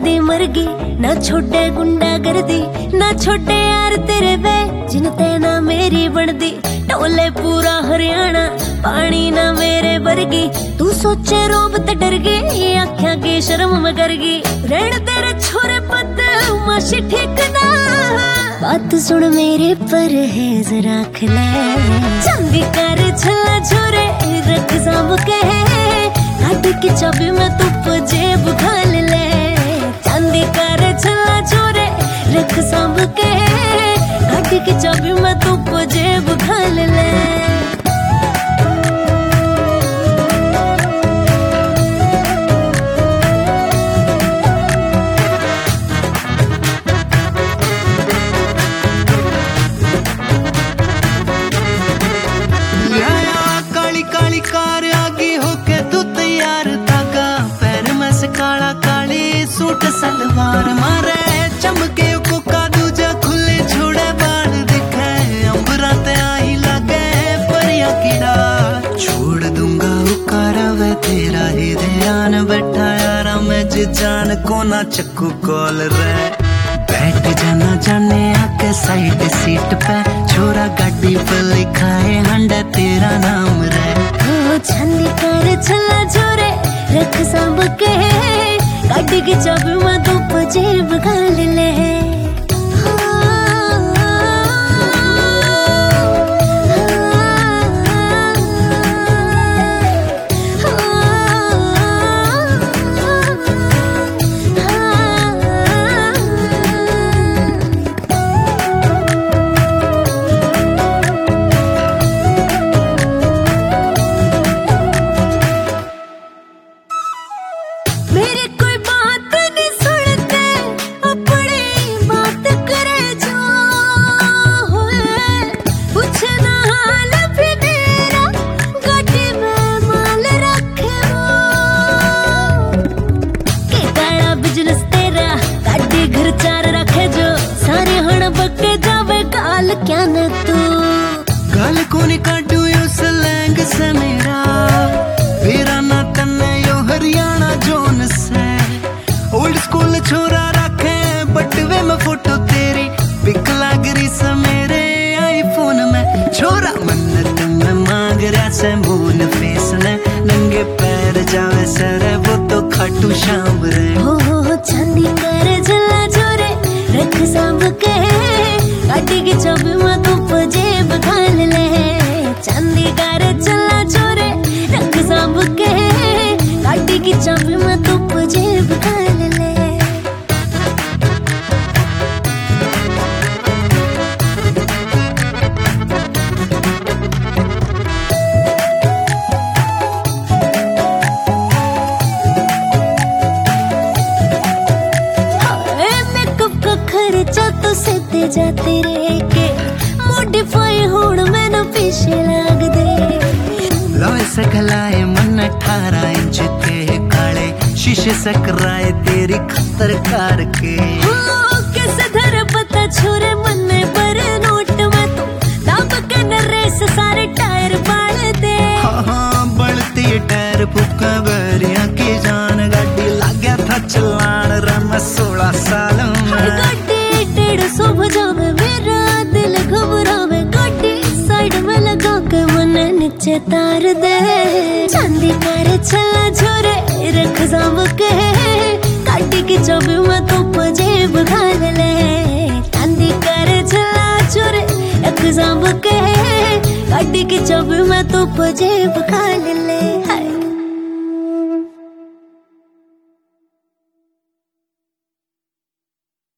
दी मरगी ना छोटे गुंडा गर्दी ना छोटे यार तेरे वे जिनते ना मेरी बनदी टोले पूरा हरियाणा पानी ना मेरे वर्गी तू सोचे रोब ते डर गई आख्या की शर्म में करगी रेण तेरे छोरे पत माशी ठीक ना बात सुन मेरे परहेज रख ले चांदी कर छला छोरे रख सांभ के काट की चाबी में तुप जेब घाल ले चांदी कर छला छोरे रख सांभ के काट की चाबी में तुप जेब घाल ले काली कार आगी होके तू तैयार धागा पैर में से काला काली सूट सलवार मारे चमके कुका दूजा खुले छोड़े बाल दिखे अंबरा ते आई लगे परिया कीड़ा छोड़ दूंगा उकारा वे तेरा ही ध्यान बैठा यारा मैं जी जान को ना चक्कू कॉल रे बैठ जाना जाने आके साइड सीट पे छोरा गाड़ी पे लिखाए हंडा तेरा नाम रे चांदी कर छला छोरे रख सांभ के गाड़ी की चाबी में तुप जेब घाल ले मेरी कोई बात नहीं सुनते अपनी बात करे जो पूछना हाल भी मेरा गाड़ी में माल रखे के काला बिजनेस तेरा गाड़ी घर चार रखे जो सारे हण बके जावे गाल क्या न तू गाल कोनी काटू यो सलैंग से मेरा ना तन्ने यो हरियाणा जोन से ओल्ड स्कूल छोरा रखे बटवे में फोटो तेरी पिक लाग रही से मेरे आईफोन में छोरा मन्नत में मांग रहा से मून फेस ने नंगे पैर जावे सरे वो तो खाटू शाम रे हो चांदी कर झला छोरे रख सांभ के गाड़ी की चाबी में तुप जेब घाल ले चांदी कर झला छोरे रख सांभ के गाड़ी की चाबी में तुप जेब घाल ले मेकअप का खर्चा तो सीधे जाते रह के मॉडिफाई होड़ मैंने पीछे लाग दे लोए सकलाए मन 18 इंच के काले शीशे सकराए तेरी खतर कार के कैसे धर पता छोरे मन में पर नोट में तू दाब के न रेस सारे टायर बाल दे हाँ बढ़ती टायर फुका बरिया की जान गाड़ी लाग्या था चलान रम 16 साल में गाड़ी 150 बजावे मेरा दिल घबरावे गाड़ी साइड में लगा के मन नीचे तार दे चांदी कर छला छोरे रख सांभ के गाड़ी की चाबी में तुप जेब घाल ले चांदी कर छला छोरे रख सांभ के गाड़ी की चाबी में तुप जेब घाल ले